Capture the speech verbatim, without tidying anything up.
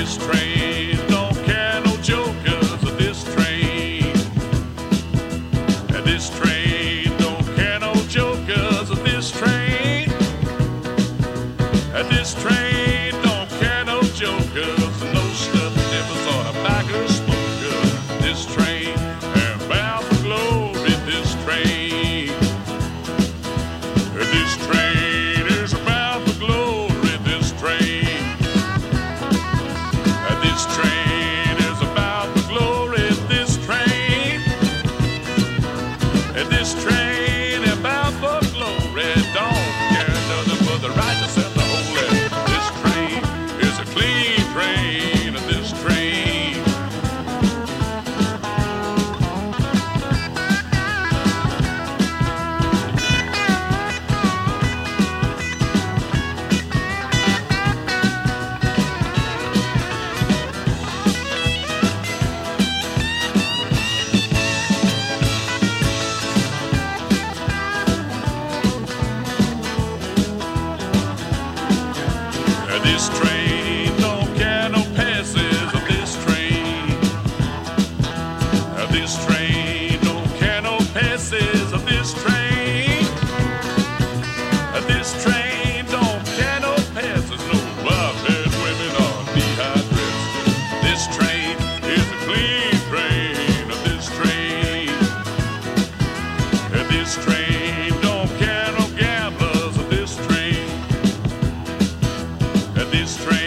This train don't care no jokers. This train, this train don't care no jokers. This train, this train don't care no jokers. No stuff nippers or tobacco smokers. This train and bound for glory. This train, this train is bound for glory. This train. This train is about the glory. This train, this train about the glory. Don't care nothing but the righteous and the holy. This train is a clean train. This train. This train don't care no passes. This train, this train don't care no passes. This train, this train don't care no passes. No bobhead women or dehydrated. This train is a clean train. This train, this train don't care no gamblers. This train. This train